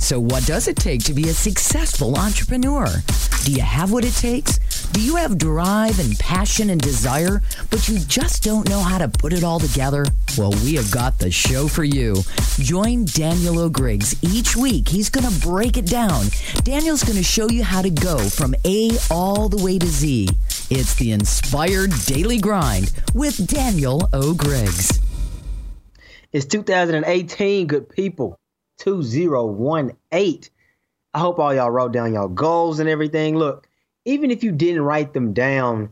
So what does it take to be a successful entrepreneur? Do you have what it takes? Do you have drive and passion and desire, but you just don't know how to put it all together? Well, we have got the show for you. Join Daniel O'Griggs each week. He's going to break it down. Daniel's going to show you how to go from A all the way to Z. It's the Inspired Daily Grind with Daniel O'Griggs. It's 2018, good people. 2018. I hope all y'all wrote down y'all goals and everything. Look, even if you didn't write them down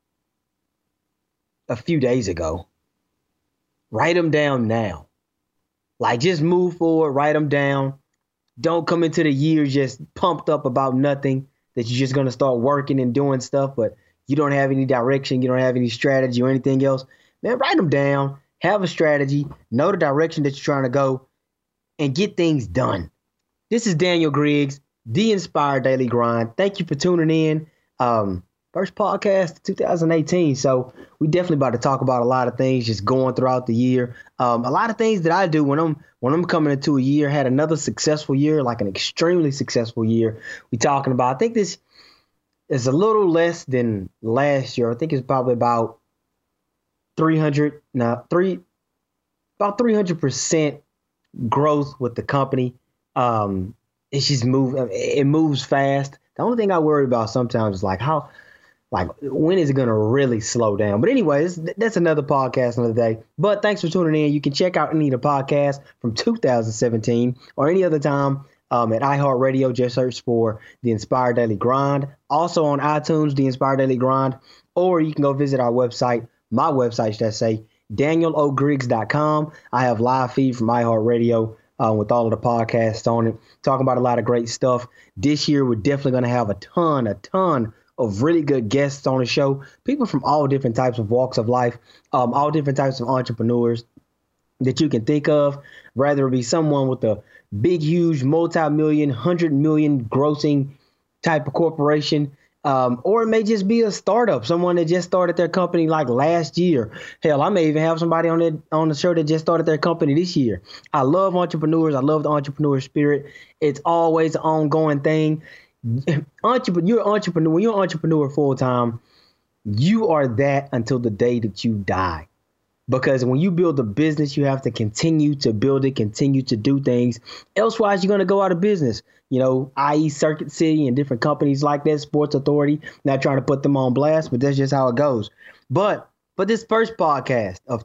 a few days ago, write them down now. Like, just move forward, write them down. Don't come into the year just pumped up about nothing, that you're just going to start working and doing stuff, but you don't have any direction, you don't have any strategy or anything else. Man, write them down, have a strategy, know the direction that you're trying to go, and get things done. This is Daniel Griggs, the Inspired Daily Grind. Thank you for tuning in. First podcast of 2018. So we definitely about to talk about a lot of things just going throughout the year. A lot of things that I do when I'm coming into a year, had another successful year, like an extremely successful year. We talking about, I think this is a little less than last year. I think it's probably about 300% growth with the company. It's just it moves fast. The only thing I worry about sometimes is when is it going to really slow down? But anyways, that's another podcast another day. But thanks for tuning in. You can check out any of the podcasts from 2017 or any other time at iHeartRadio. Just search for The Inspired Daily Grind. Also on iTunes, The Inspired Daily Grind. Or you can go visit our website, my website, should I say, DanielO'Griggs.com. I have live feed from iHeartRadio with all of the podcasts on it, talking about a lot of great stuff. This year, we're definitely going to have a ton of really good guests on the show. People from all different types of walks of life, all different types of entrepreneurs that you can think of, whether it be someone with a big, huge, multi-million, 100 million grossing type of corporation, or it may just be a startup, someone that just started their company like last year. Hell, I may even have somebody on the show that just started their company this year. I love entrepreneurs. I love the entrepreneur spirit. It's always an ongoing thing. You're an entrepreneur. When you're an entrepreneur full time, you are that until the day that you die. Because when you build a business, you have to continue to build it, continue to do things. Elsewise, you're going to go out of business. I.e. Circuit City and different companies like that, Sports Authority. Not trying to put them on blast, but that's just how it goes. But for this first podcast of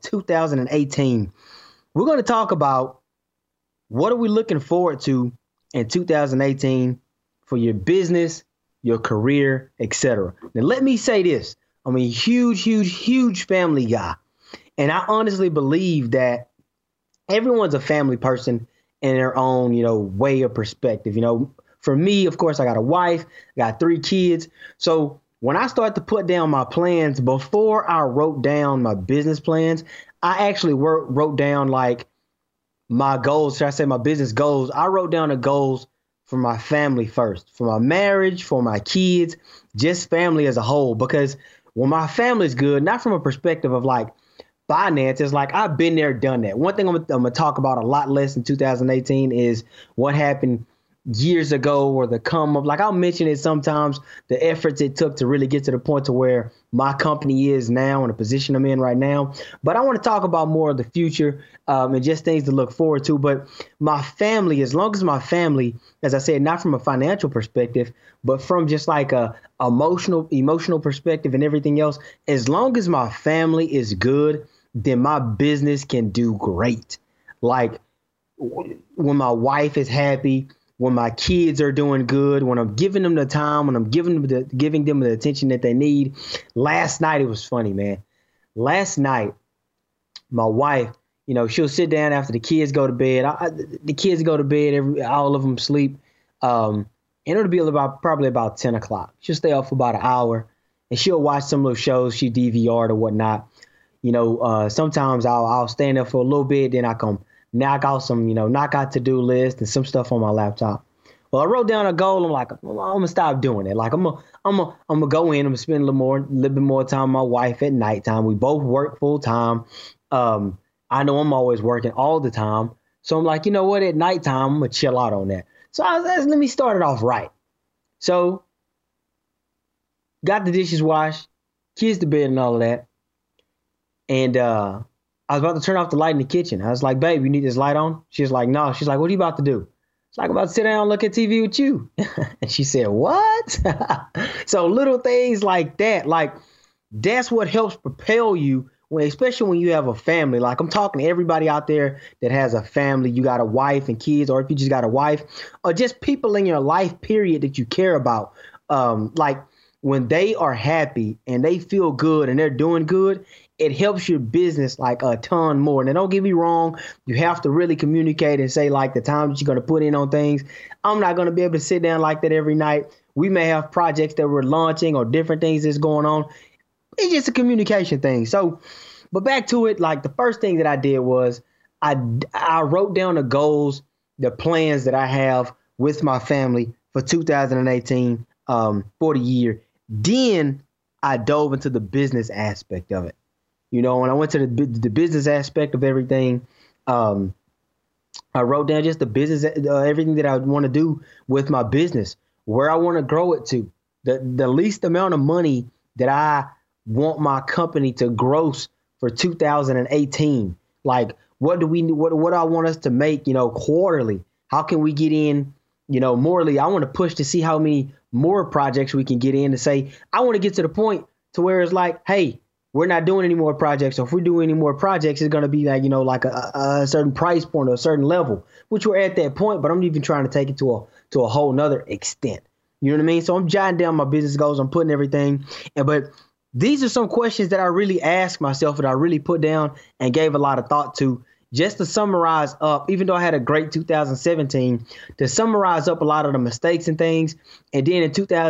2018, we're going to talk about what are we looking forward to in 2018 for your business, your career, etc. Now, let me say this. I'm a huge family guy. And I honestly believe that everyone's a family person in their own, way of perspective. For me, of course, I got a wife, I got 3 kids. So when I start to put down my plans, before I wrote down my business plans, I actually wrote down like my goals. Should I say my business goals? I wrote down the goals for my family first, for my marriage, for my kids, just family as a whole. Because when my family's good, not from a perspective of like finances, like I've been there, done that. One thing I'm gonna talk about a lot less in 2018 is what happened years ago, or the come up. Like I'll mention it sometimes, the efforts it took to really get to the point to where my company is now and the position I'm in right now. But I want to talk about more of the future and just things to look forward to. But my family, as long as my family, as I said, not from a financial perspective, but from just like a emotional perspective and everything else, as long as my family is good, then my business can do great. Like when my wife is happy, when my kids are doing good, when I'm giving them the time, when I'm giving them the attention that they need. Last night, it was funny, man. Last night, my wife, she'll sit down after the kids go to bed. The kids go to bed, all of them sleep. And it'll be probably about 10 o'clock. She'll stay up for about an hour, and she'll watch some little shows she DVR'd or whatnot. Sometimes I'll stand there for a little bit, then I come knock out to-do list and some stuff on my laptop. Well, I wrote down a goal. I'm like, I'm gonna stop doing it. Like I'm gonna go in. I'm gonna spend a little bit more time with my wife at nighttime. We both work full time. I know I'm always working all the time, so I'm like, you know what? At nighttime, I'm gonna chill out on that. So I was, let me start it off right. So got the dishes washed, kids to bed and all of that. And I was about to turn off the light in the kitchen. I was like, babe, you need this light on? She was like, no. She's like, what are you about to do? It's like, I'm about to sit down and look at TV with you. And she said, what? So little things like that, like that's what helps propel you when, especially when you have a family. Like I'm talking to everybody out there that has a family, you got a wife and kids, or if you just got a wife, or just people in your life period that you care about. Like when they are happy and they feel good and they're doing good, it helps your business like a ton more. And don't get me wrong, you have to really communicate and say like the time that you're going to put in on things. I'm not going to be able to sit down like that every night. We may have projects that we're launching or different things that's going on. It's just a communication thing. So, but back to it, like the first thing that I did was I wrote down the goals, the plans that I have with my family for 2018 for the year. Then I dove into the business aspect of it. You know, when I went to the business aspect of everything, I wrote down just the business, everything that I want to do with my business, where I want to grow it to, the least amount of money that I want my company to gross for 2018. Like, what do I want us to make, you know, quarterly? How can we get in, you know, morally? I want to push to see how many more projects we can get in to say, I want to get to the point to where it's like, hey, we're not doing any more projects. So if we do any more projects, it's going to be like, you know, like a certain price point or a certain level, which we're at that point, but I'm even trying to take it to a whole nother extent. You know what I mean? So I'm jotting down my business goals. I'm putting everything. But these are some questions that I really asked myself that I really put down and gave a lot of thought to, just to summarize up, even though I had a great 2017, to summarize up a lot of the mistakes and things. And then in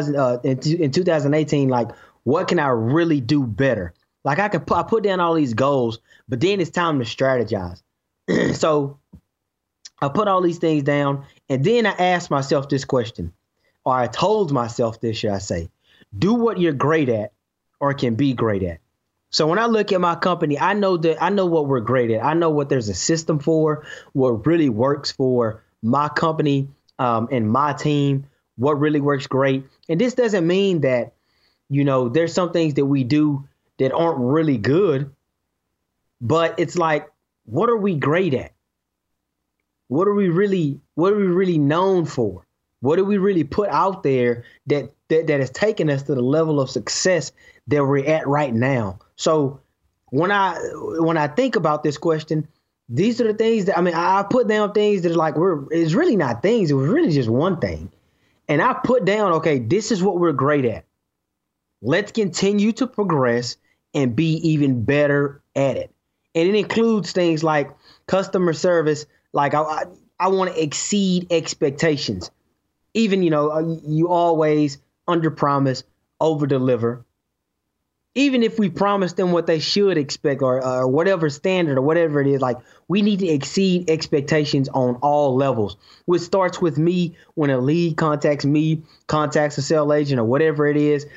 2018, like, what can I really do better? Like I put down all these goals, but then it's time to strategize. So I put all these things down, and then I asked myself this question, or I told myself this, should I say, do what you're great at or can be great at. So when I look at my company, I know what we're great at. I know what there's a system for, what really works for my company and my team, what really works great. And this doesn't mean that, you know, there's some things that we do that aren't really good, but it's like, what are we great at? What are we really known for? What do we really put out there that has taken us to the level of success that we're at right now? So when I think about this question, these are the things that, I mean, I put down things that are like, it's really not things. It was really just one thing. And I put down, okay, this is what we're great at. Let's continue to progress and be even better at it. And it includes things like customer service. Like I want to exceed expectations. Even, you know, you always under promise, over deliver. Even if we promise them what they should expect or whatever standard or whatever it is, like we need to exceed expectations on all levels, which starts with me when a lead contacts me, contacts a sales agent or whatever it is.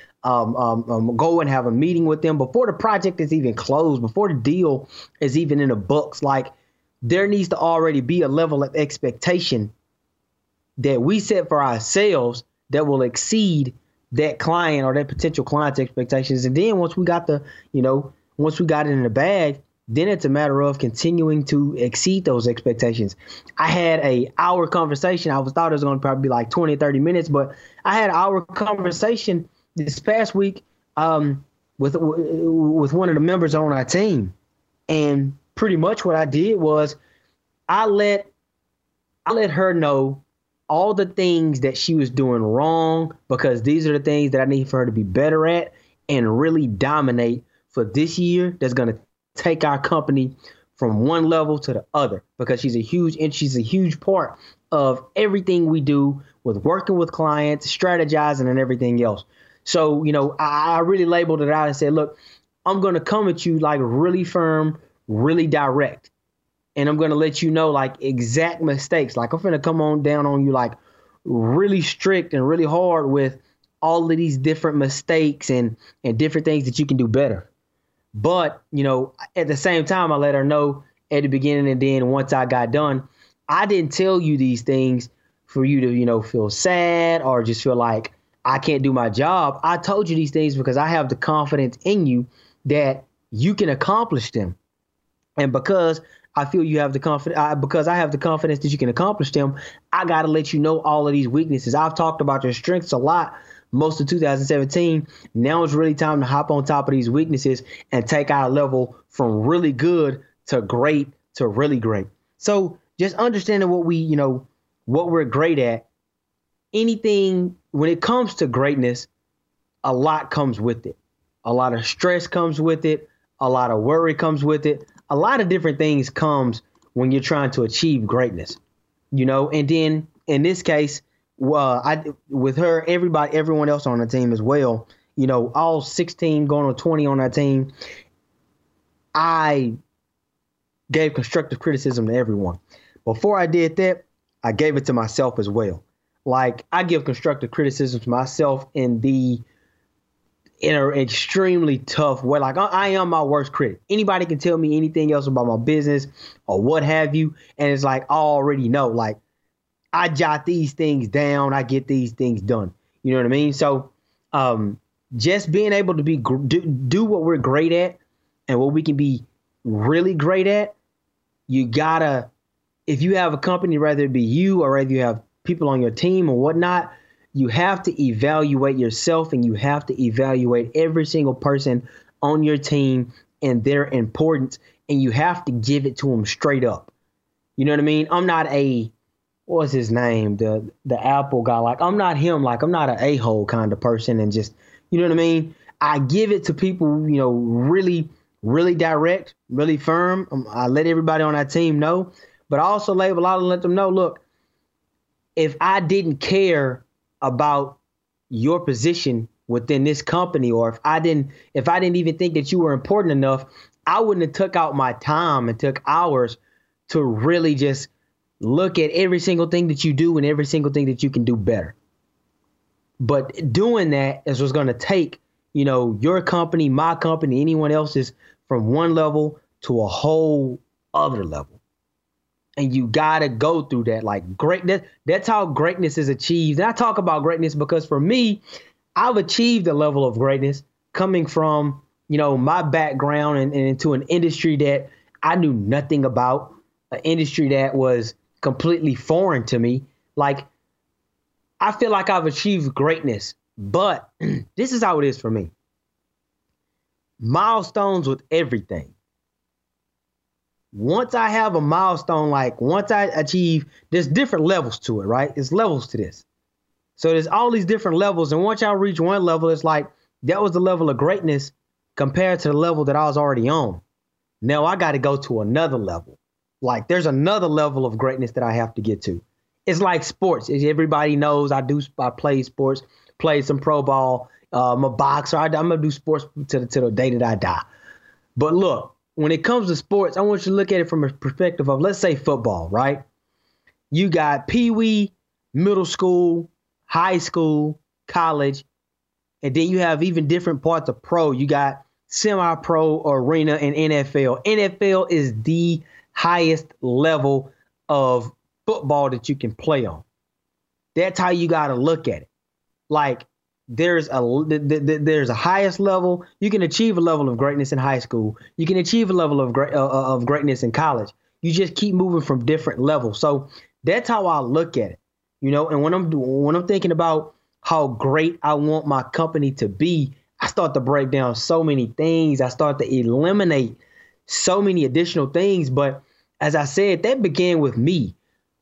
Go and have a meeting with them before the project is even closed, before the deal is even in the books. Like there needs to already be a level of expectation that we set for ourselves that will exceed that client or that potential client's expectations. And then once we got it in the bag, then it's a matter of continuing to exceed those expectations. I had an hour conversation. I thought it was going to probably be like 20, 30 minutes, but I had an hour conversation this past week with one of the members on our team. And pretty much what I did was I let her know all the things that she was doing wrong, because these are the things that I need for her to be better at and really dominate for this year. That's going to take our company from one level to the other, because she's a huge part of everything we do with working with clients, strategizing, and everything else. So, you know, I really labeled it out and said, look, I'm going to come at you like really firm, really direct. And I'm going to let you know like exact mistakes. Like I'm going to come on down on you like really strict and really hard with all of these different mistakes and different things that you can do better. But, you know, at the same time, I let her know at the beginning, and then once I got done, I didn't tell you these things for you to, feel sad or just feel like I can't do my job. I told you these things because I have the confidence in you that you can accomplish them. And because I feel you have the confidence, because I have the confidence that you can accomplish them, I got to let you know all of these weaknesses. I've talked about your strengths a lot most of 2017. Now it's really time to hop on top of these weaknesses and take our level from really good to great to really great. So just understanding what we're great at. Anything when it comes to greatness, a lot comes with it. A lot of stress comes with it. A lot of worry comes with it. A lot of different things comes when you're trying to achieve greatness, and then in this case, with her, everyone else on the team as well, all 16 going on 20 on that team, I gave constructive criticism to everyone. Before I did that, I gave it to myself as well. Like, I give constructive criticism to myself in an extremely tough way. Like, I am my worst critic. Anybody can tell me anything else about my business or what have you, and it's like I already know. Like, I jot these things down. I get these things done. You know what I mean? So just being able to do what we're great at and what we can be really great at, you gotta, if you have a company, whether it be you or whether you have people on your team or whatnot, you have to evaluate yourself and you have to evaluate every single person on your team and their importance, and you have to give it to them straight up. You know what I mean? I'm not what's his name? The Apple guy. Like, I'm not him. Like, I'm not an a-hole kind of person and just, you know what I mean? I give it to people, really, really direct, really firm. I let everybody on that team know, but I also label out and let them know, look, if I didn't care about your position within this company, or if I didn't even think that you were important enough, I wouldn't have took out my time and took hours to really just look at every single thing that you do and every single thing that you can do better. But doing that is what's going to take, your company, my company, anyone else's, from one level to a whole other level. And you got to go through that. Like, greatness, that's how greatness is achieved. And I talk about greatness because for me, I've achieved a level of greatness coming from, my background and into an industry that I knew nothing about, an industry that was completely foreign to me. Like, I feel like I've achieved greatness, but this is how it is for me. Milestones with everything. Once I have a milestone, like once I achieve, there's different levels to it, right? There's levels to this. So there's all these different levels. And once y'all reach one level, it's like that was the level of greatness compared to the level that I was already on. Now I got to go to another level. Like, there's another level of greatness that I have to get to. It's like sports. As everybody knows, I play sports, played some pro ball. I'm a boxer. I'm going to do sports to the day that I die. But look, when it comes to sports, I want you to look at it from a perspective of, let's say, football, right? You got peewee, middle school, high school, college, and then you have even different parts of pro. You got semi-pro, arena, and NFL. NFL is the highest level of football that you can play on. That's how you got to look at it. Like, there's a highest level. You can achieve a level of greatness in high school. You can achieve a level of greatness in college. You just keep moving from different levels. So that's how I look at it, And when I'm thinking about how great I want my company to be, I start to break down so many things. I start to eliminate so many additional things. But as I said, that began with me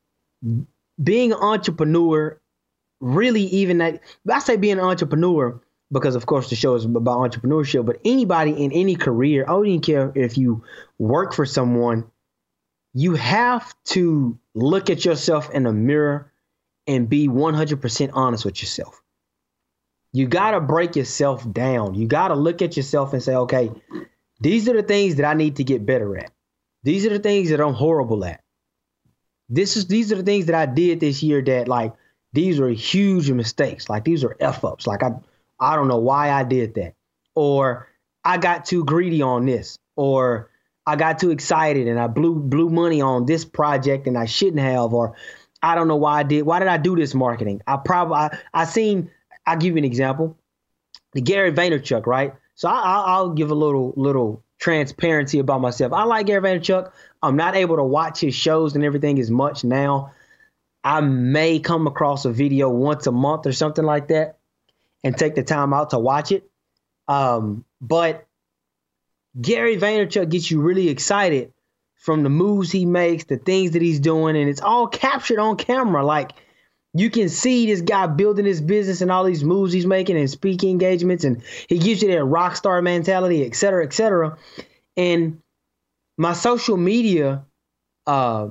being an entrepreneur. Really, even that, I say being an entrepreneur because, of course, the show is about entrepreneurship, but anybody in any career, I don't even care if you work for someone, you have to look at yourself in a mirror and be 100% honest with yourself. You got to break yourself down. You got to look at yourself and say, okay, these are the things that I need to get better at. These are the things that I'm horrible at. These are the things that I did this year that, like, these are huge mistakes. Like, these are F-ups. Like, I don't know why I did that. Or I got too greedy on this. Or I got too excited and I blew money on this project and I shouldn't have. Or I don't know why I did. Why did I do this marketing? I'll give you an example. The Gary Vaynerchuk, right? So I'll give a little transparency about myself. I like Gary Vaynerchuk. I'm not able to watch his shows and everything as much now. I may come across a video once a month or something like that and take the time out to watch it. But Gary Vaynerchuk gets you really excited from the moves he makes, the things that he's doing, and it's all captured on camera. Like, you can see this guy building his business and all these moves he's making and speaking engagements, and he gives you that rock star mentality, et cetera, et cetera. And my social media, the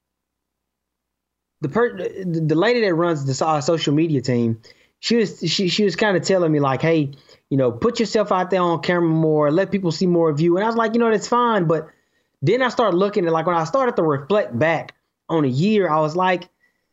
lady that runs the social media team, she was kind of telling me like, hey, put yourself out there on camera more, let people see more of you. And I was like, that's fine, but then I started looking at, like, when I started to reflect back on a year, I was like,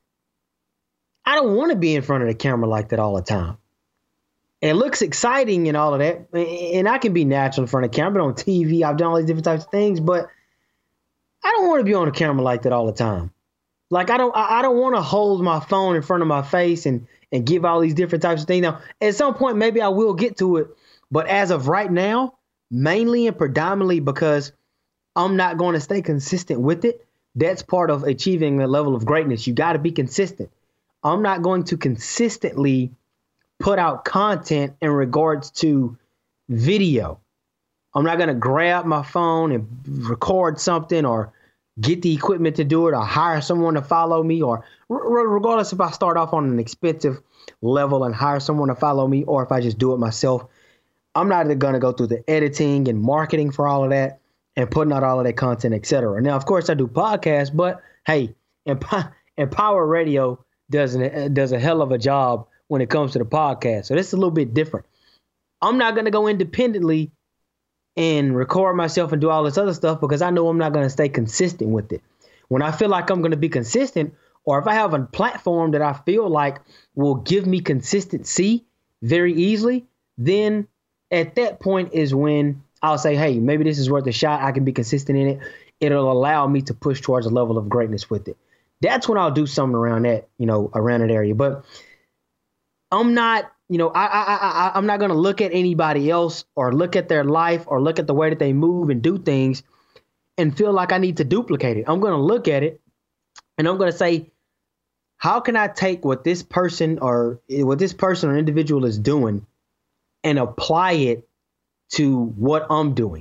I don't want to be in front of the camera like that all the time. It looks exciting and all of that, and I can be natural in front of the camera, but on TV, I've done all these different types of things, but I don't want to be on the camera like that all the time. Like, I don't want to hold my phone in front of my face and give all these different types of things. Now, at some point, maybe I will get to it, but as of right now, mainly and predominantly because I'm not going to stay consistent with it. That's part of achieving a level of greatness. You got to be consistent. I'm not going to consistently put out content in regards to video. I'm not going to grab my phone and record something or get the equipment to do it or hire someone to follow me, or regardless if I start off on an expensive level and hire someone to follow me or if I just do it myself. I'm not going to go through the editing and marketing for all of that and putting out all of that content, et cetera. Now, of course, I do podcasts, but hey, Empower Radio does a hell of a job when it comes to the podcast. So this is a little bit different. I'm not going to go independently and record myself and do all this other stuff because I know I'm not going to stay consistent with it. When I feel like I'm going to be consistent, or if I have a platform that I feel like will give me consistency very easily, then at that point is when I'll say, hey, maybe this is worth a shot. I can be consistent in it. It'll allow me to push towards a level of greatness with it. That's when I'll do something around that, around that area. But I'm not, I'm not going to look at anybody else or look at their life or look at the way that they move and do things and feel like I need to duplicate it. I'm going to look at it and I'm going to say, how can I take what this person or individual is doing and apply it to what I'm doing?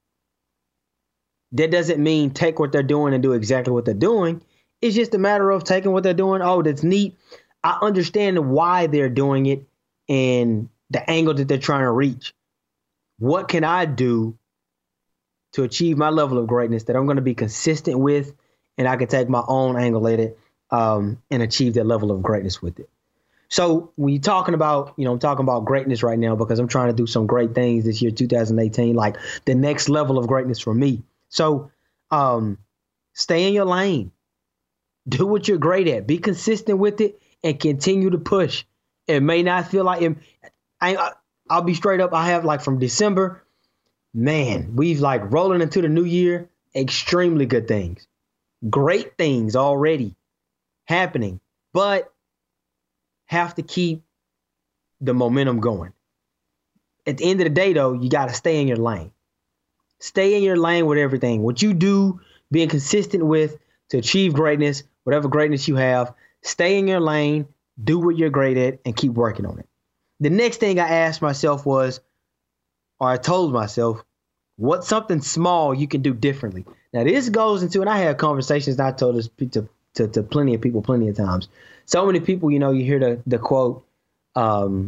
That doesn't mean take what they're doing and do exactly what they're doing. It's just a matter of taking what they're doing. Oh, that's neat. I understand why they're doing it and the angle that they're trying to reach. What can I do to achieve my level of greatness that I'm going to be consistent with, and I can take my own angle at it and achieve that level of greatness with it? So when you're talking about, I'm talking about greatness right now because I'm trying to do some great things this year, 2018, like the next level of greatness for me. So stay in your lane. Do what you're great at. Be consistent with it and continue to push. It may not feel like it. I'll be straight up. I have, like, from December, man, we've like rolling into the new year, extremely good things. Great things already happening, but have to keep the momentum going. At the end of the day, though, you got to stay in your lane. Stay in your lane with everything. What you do, being consistent with to achieve greatness, whatever greatness you have, stay in your lane, do what you're great at, and keep working on it. The next thing I asked myself was, or I told myself, what's something small you can do differently? Now, this goes into, and I have conversations, and I told this to plenty of people plenty of times. So many people, you hear the quote, to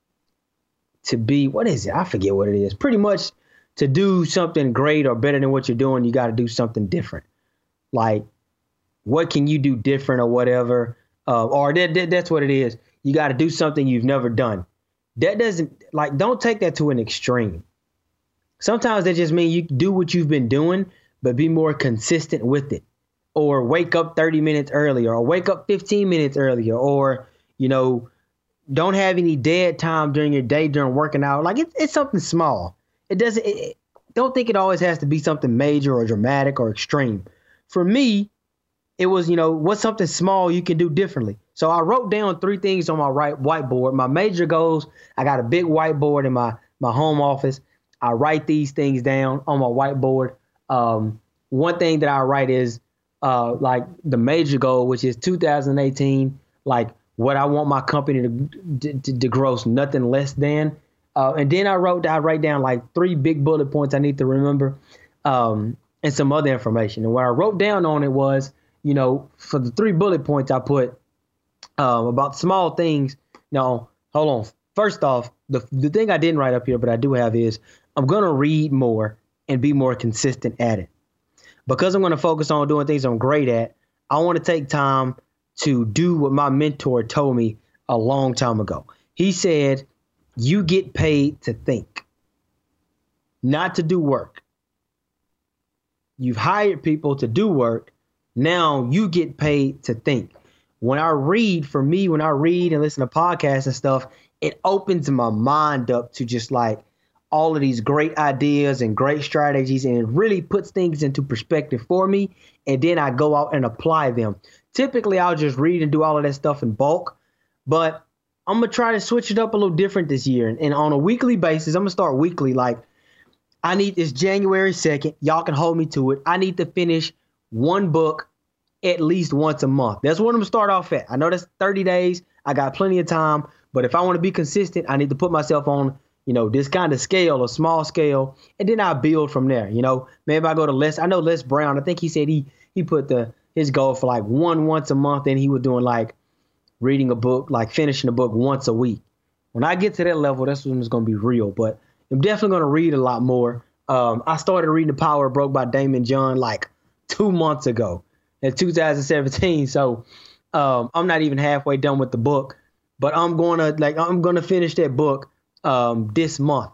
be, what is it? I forget what it is. Pretty much to do something great or better than what you're doing, you got to do something different. Like, what can you do different or whatever? Or that's what it is. You got to do something you've never done. That doesn't, like, don't take that to an extreme. Sometimes that just means you do what you've been doing, but be more consistent with it. Or wake up 30 minutes earlier, or wake up 15 minutes earlier, or, don't have any dead time during your day during working out. Like, it's something small. It doesn't, don't think it always has to be something major or dramatic or extreme. For me, it was, what's something small you can do differently? So I wrote down 3 things on my whiteboard. My major goals, I got a big whiteboard in my home office. I write these things down on my whiteboard. One thing that I write is like the major goal, which is 2018, like what I want my company to gross nothing less than. And then I write down like 3 big bullet points I need to remember, and some other information. And what I wrote down on it was, for the 3 bullet points I put about small things. No, hold on. First off, the thing I didn't write up here, but I do have is I'm going to read more and be more consistent at it. Because I'm going to focus on doing things I'm great at, I want to take time to do what my mentor told me a long time ago. He said, you get paid to think, not to do work. You've hired people to do work. Now you get paid to think. When I read and listen to podcasts and stuff, it opens my mind up to just like all of these great ideas and great strategies, and it really puts things into perspective for me. And then I go out and apply them. Typically, I'll just read and do all of that stuff in bulk, but I'm going to try to switch it up a little different this year. And on a weekly basis, I'm going to start weekly. Like, I need this January 2nd. Y'all can hold me to it. I need to finish one book at least once a month. That's what I'm going to start off at. I know that's 30 days. I got plenty of time. But if I want to be consistent, I need to put myself on, this kind of scale, a small scale, and then I'll build from there. Maybe I go to Les. I know Les Brown. I think he said he put his goal for like once a month, and he was doing like reading a book, like finishing a book once a week. When I get to that level, that's when it's going to be real. But I'm definitely going to read a lot more. I started reading The Power of Broke by Damon John like 2 months ago in 2017. So I'm not even halfway done with the book, but I'm going to finish that book this month.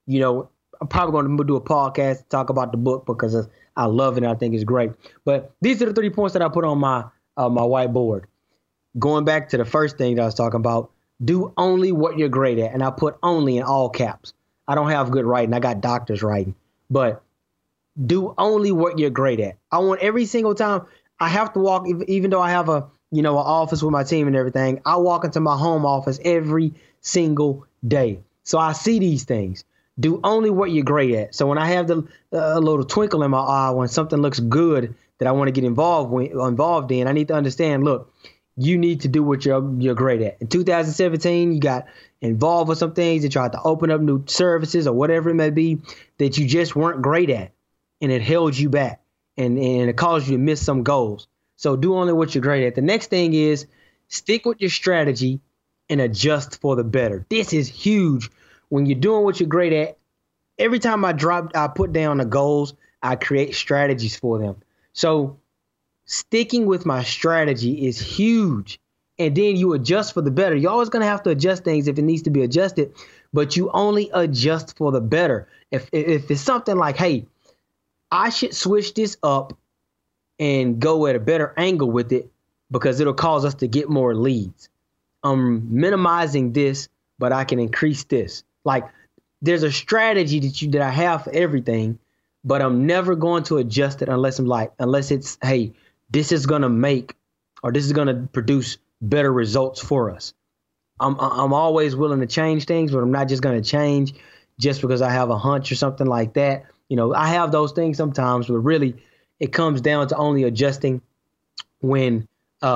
I'm probably going to do a podcast to talk about the book because I love it and I think it's great. But these are the 3 points that I put on my whiteboard. Going back to the first thing that I was talking about, do only what you're great at. And I put only in all caps. I don't have good writing. I got doctor's writing. But do only what you're great at. I want every single time I have to walk, even though I have an office with my team and everything, I walk into my home office every single day. So I see these things. Do only what you're great at. So when I have a little twinkle in my eye when something looks good that I want to get involved in, I need to understand, look, you need to do what you're great at. In 2017, you got involved with some things that tried to open up new services or whatever it may be that you just weren't great at, and it held you back and it caused you to miss some goals. So do only what you're great at. The next thing is stick with your strategy and adjust for the better. This is huge. When you're doing what you're great at, every time I put down the goals, I create strategies for them. So sticking with my strategy is huge. And then you adjust for the better. You're always going to have to adjust things if it needs to be adjusted, but you only adjust for the better. If it's something like, hey, I should switch this up and go at a better angle with it because it'll cause us to get more leads. I'm minimizing this, but I can increase this. Like, there's a strategy that I have for everything, but I'm never going to adjust it unless it's, hey, this is going to make, or this is going to produce better results for us. I'm always willing to change things, but I'm not just going to change just because I have a hunch or something like that. I have those things sometimes, but really it comes down to only adjusting when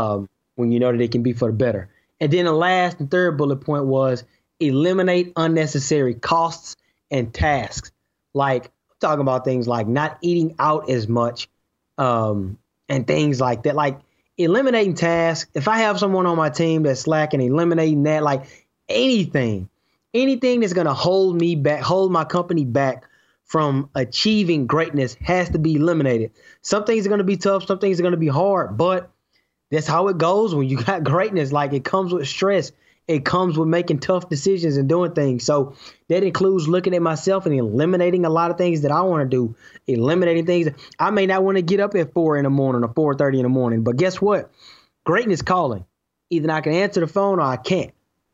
you know that it can be for the better. And then the last and third bullet point was eliminate unnecessary costs and tasks. Like, I'm talking about things like not eating out as much, and things like that. Like eliminating tasks. If I have someone on my team that's slacking, eliminating that, like anything that's going to hold me back, hold my company back from achieving greatness has to be eliminated. Some things are going to be tough. Some things are going to be hard, but that's how it goes when you got greatness. Like, it comes with stress. It comes with making tough decisions and doing things. So that includes looking at myself and eliminating a lot of things that I want to do, eliminating things. I may not want to get up at 4 in the morning or 4:30 in the morning, but guess what? Greatness calling. Either I can answer the phone or I can't.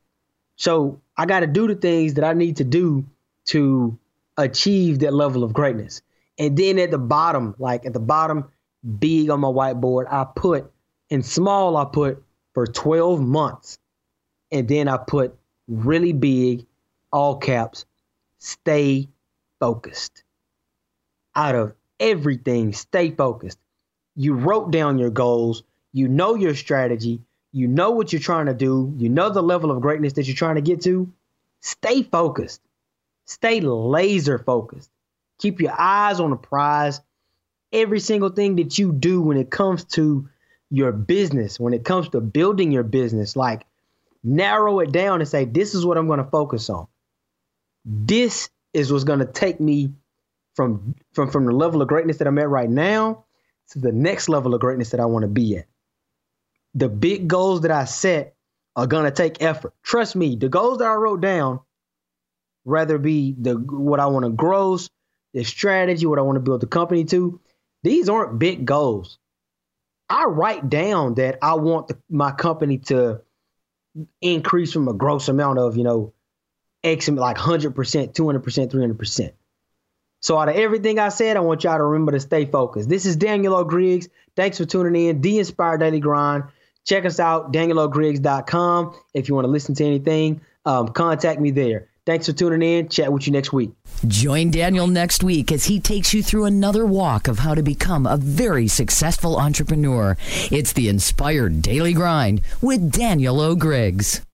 So I got to do the things that I need to do to achieve that level of greatness. And then at the bottom, big on my whiteboard. In small, I put for 12 months. And then I put really big, all caps, stay focused. Out of everything, stay focused. You wrote down your goals. You know your strategy. You know what you're trying to do. You know the level of greatness that you're trying to get to. Stay focused. Stay laser focused. Keep your eyes on the prize. Every single thing that you do when it comes to your business, when it comes to building your business, like narrow it down and say, this is what I'm going to focus on. This is what's going to take me from the level of greatness that I'm at right now to the next level of greatness that I want to be at. The big goals that I set are going to take effort. Trust me, the goals that I wrote down, whether it be what I want to grow, the strategy, what I want to build the company to, these aren't big goals. I write down that I want my company to increase from a gross amount of, X, like 100%, 200%, 300%. So out of everything I said, I want y'all to remember to stay focused. This is Daniel O. Griggs. Thanks for tuning in. The Inspired Daily Grind. Check us out, DanielOGriggs.com. If you want to listen to anything, contact me there. Thanks for tuning in. Chat with you next week. Join Daniel next week as he takes you through another walk of how to become a very successful entrepreneur. It's the Inspired Daily Grind with Daniel O. Griggs.